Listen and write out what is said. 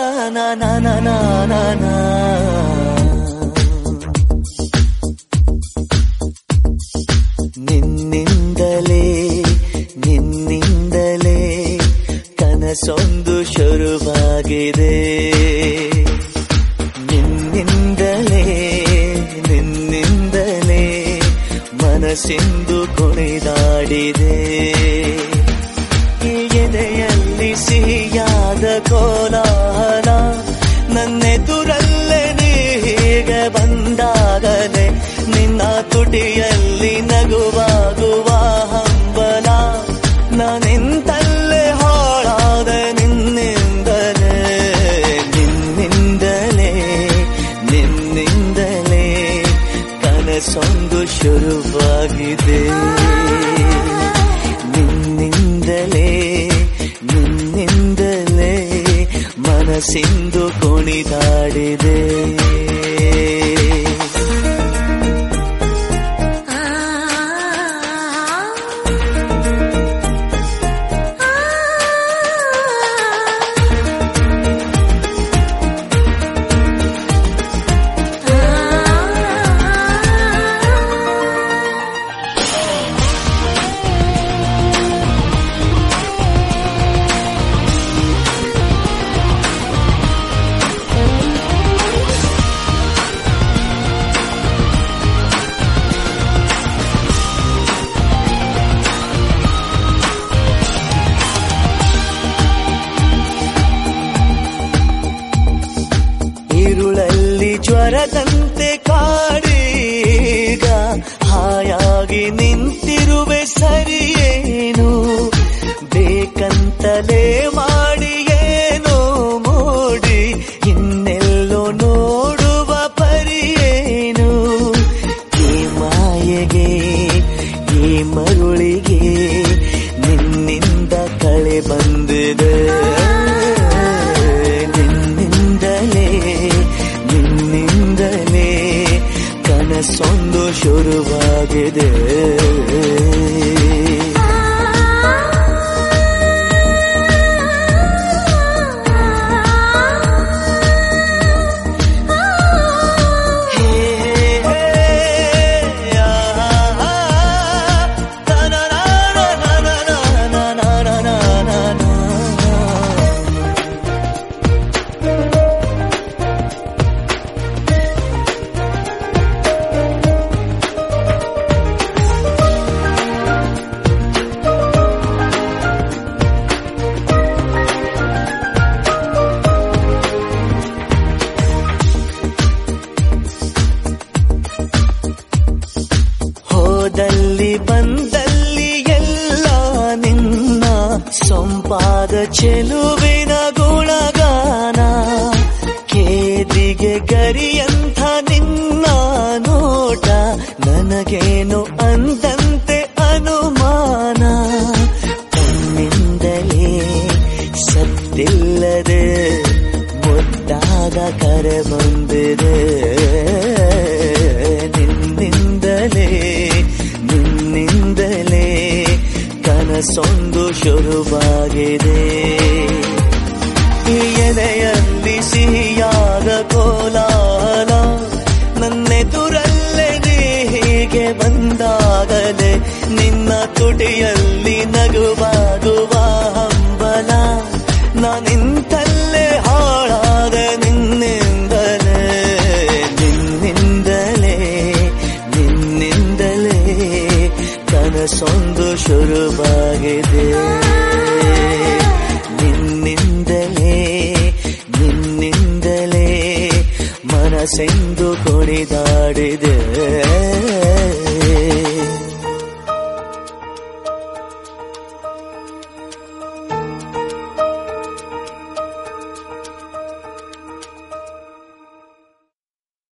ನಾ ನಾ ನಾ ನಾ ನಾ ನಾ. ನಿನ್ನಿಂದಲೇ ನಿನ್ನಿಂದಲೇ ಕನಸೊಂದು ಶುರುವಾಗಿದೆ. ನಿನ್ನಿಂದಲೇ ನಿನ್ನಿಂದಲೇ ಮನಸ್ಸಿಂದು ಕುಣಿದಾಡಿದೆ. ಎದೆಯಲ್ಲಿ ಸಿಹಿಯಾದ ಕೋಲಾಹಲ ನನ್ನೆದುರಲ್ಲೇ ನೀ ಹೀಗೆ ಬಂದಾಗಲೇ ನಿನ್ನ ತುಟಿಯಲ್ಲಿ ನಗುವಾಗುವ ಹಂಬಲ ನಾನಿಂತಲ್ಲೇ ಹಾಳಾದ ನಿನ್ನಿಂದಲೇ ನಿನ್ನಿಂದಲೇ ನಿನ್ನಿಂದಲೇ ಕನಸೊಂದು ಶುರುವಾಗಿದೆ. ನಿನ್ನಿಂದಲೇ ನಿನ್ನಿಂದಲೇ ಮನಸ್ಸಿಂದು ಕುಣಿದಾಡಿದೆ. ಜ್ವರದಂತೆ ಕಾಡೀಗ ಹಾಯಾಗಿ ನಿಂತಿರುವೆ ಸರಿಯೇನು ಬೇಕಂತಲೇ ಮಾಡಿ ಏನೋ ಮೋಡಿ ಇನ್ನೆಲ್ಲೋ ನೋಡುವ ಪರಿಯೇನು. ಈ ಮಾಯೆಗೆ ಈ ಮರುಳಿಗೆ ನಿನ್ನಿಂದ ಕಳೆ ಬಂದಿದೆ. ನಿನ್ನಿಂದಲೇ ಕನಸೊಂದು ಶುರುವಾಗಿದೆ. ಹೋದಲ್ಲಿ ಬಂದಲ್ಲಿ ಎಲ್ಲ ನಿನ್ನ ಸೊಂಪಾದ ಚೆಲುವಿನ ಗುಣಗಾನ ಕೇದಿಗೆ ಗರಿಯಂಥ ನಿನ್ನ ನೋಟ ನನಗೇನು ಅಂದಂತೆ ಅನುಮಾನ. ತನ್ನಿಂದಲೇ ಸತ್ತಿಲ್ಲದೆ ಮುದ್ದಾದ ಕರೆ ಬಂದಿದೆ. ನಿನ್ನಿಂದಲೇ ನಿನ್ನಿಂದಲೇ ಕನಸೊಂದು ಶುರುವಾಗಿದೆ. ಎದೆಯಲ್ಲಿ ಸಿಹಿಯಾದ ಕೋಲಾಹಲ ನನ್ನೆದುರಲ್ಲೇ ನೀ ಹೀಗೆ ಬಂದಾಗಲೇ ನಿನ್ನ ತುಟಿಯಲ್ಲಿ ನಗುವಾಗುವ ಹಂಬಲ ನಾನಿಂತಲ್ಲೇ ಹಾಳಾದ ನಿನ್ನಿಂದಲೇ ನಿನ್ನಿಂದಲೇ ನಿನ್ನಿಂದಲೇ ಕನಸೊಂದು ಶುರುವಾಗಿದೆ. ನಿನ್ನಿಂದಲೇ ನಿನ್ನಿಂದಲೇ ಮನಸ್ಸೆಂದು ಕುಣಿದಾಡಿದೆ.